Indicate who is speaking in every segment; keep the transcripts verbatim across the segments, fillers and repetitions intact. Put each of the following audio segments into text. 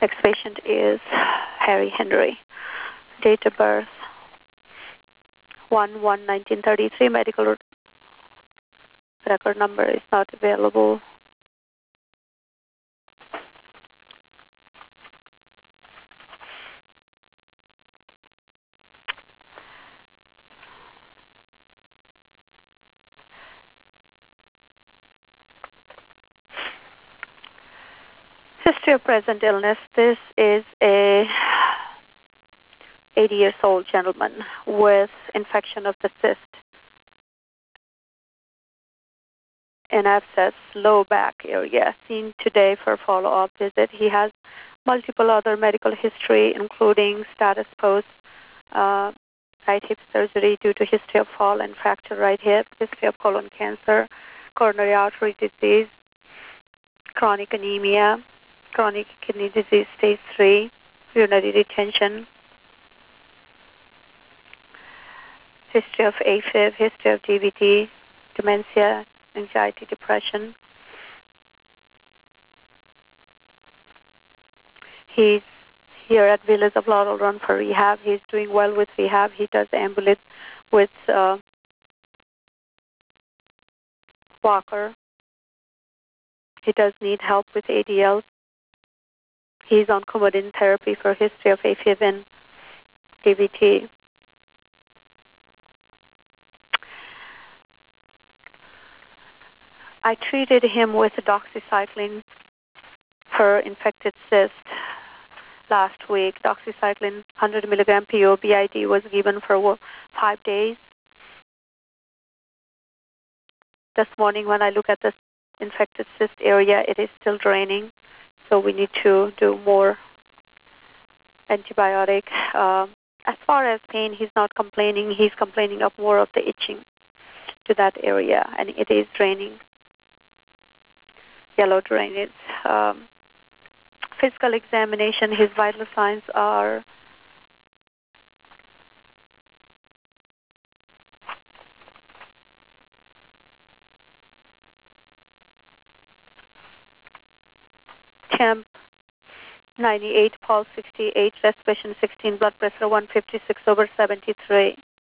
Speaker 1: Next patient is Harry Henry. Date of birth one one nineteen thirty-three. Medical record number is not available. History of present illness. This is a eighty years old gentleman with infection of the cyst and abscess low back area, seen today for follow-up visit. He has multiple other medical history, including status post uh, right hip surgery due to history of fall and fracture right hip, history of colon cancer, coronary artery disease, chronic anemia, chronic kidney disease stage three, urinary retention, history of AFib, history of D V T, dementia, anxiety, depression. He's here at Villas of Laurel Run for rehab. He's doing well with rehab. He does ambulate with uh, walker. He does need help with A D L. He's on Coumadin therapy for history of AFib and D V T. I treated him with doxycycline for infected cyst last week. Doxycycline one hundred milligram P O B I D was given for five days. This morning when I look at the infected cyst area, it is still draining, so we need to do more antibiotic. Uh, as far as pain, he's not complaining. He's complaining of more of the itching to that area, and it is draining. Yellow drainage. Um, physical examination, his vital signs are temp ninety-eight, pulse sixty-eight, respiration sixteen, blood pressure one fifty-six over seventy-three.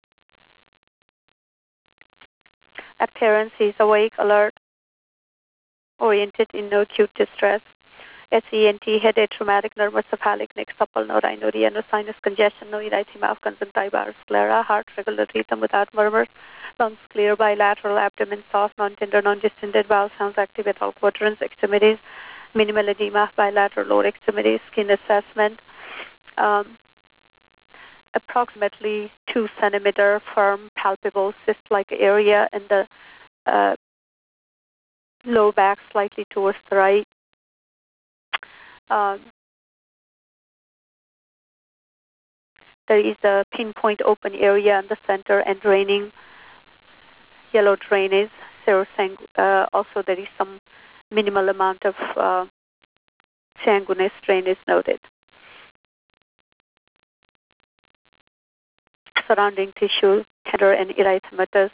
Speaker 1: Appearance, he's awake, alert, oriented, in no acute distress. S E N T, headache, traumatic, nervocephalic, neck, supple, no rhinorrhea, no sinus congestion, no erythema of conjunctiva or sclera, heart regular rhythm without murmurs, lungs clear, bilateral, abdomen soft, non-tender, non-distended, bowel sounds active at all quadrants, extremities, minimal edema, bilateral lower extremities, skin assessment, um, approximately two centimeter firm, palpable cyst-like area in the uh, low back, slightly towards the right. Um, there is a pinpoint open area in the center and draining yellow drainage. Uh, also, there is some minimal amount of uh, sanguineous drainage noted. Surrounding tissue, tender and erythematous.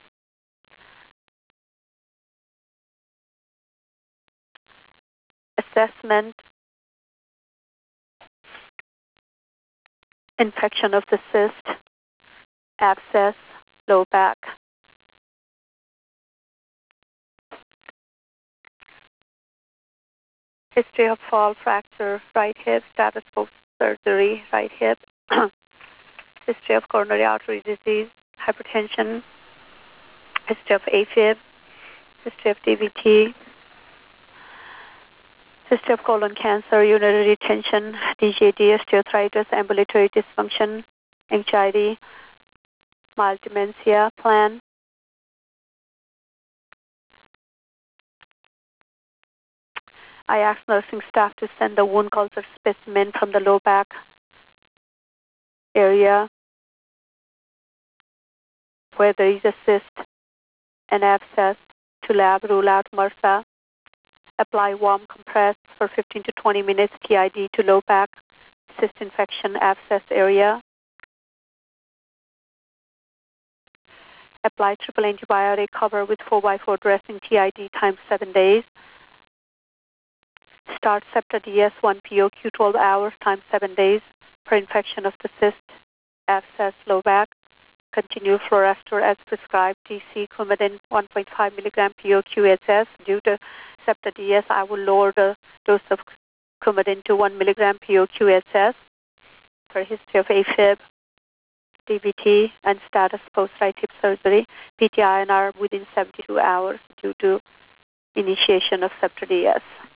Speaker 1: Assessment, infection of the cyst, abscess, low back. History of fall, fracture, right hip, status post surgery, right hip. History of coronary artery disease, hypertension, history of AFib, history of D V T, history of colon cancer, urinary retention, D J D, osteoarthritis, ambulatory dysfunction, anxiety, mild dementia plan. I asked nursing staff to send the wound culture specimen from the low back area where there is a cyst and abscess to lab, rule out MRSA. Apply warm compress for fifteen to twenty minutes, T I D to low back, cyst infection, abscess area. Apply triple antibiotic, cover with four by four dressing, T I D times seven days. Start Scepter D S one P O Q twelve hours times seven days for infection of the cyst, abscess, low back. Continue fluorester as prescribed. T C Coumadin one point five milligram P O Q S S. Due to Scepter D S, I will lower the dose of Coumadin to one milligram P O Q S S. For history of AFib, D V T, and status post-right hip surgery, P T I N R within seventy-two hours due to initiation of Scepter D S.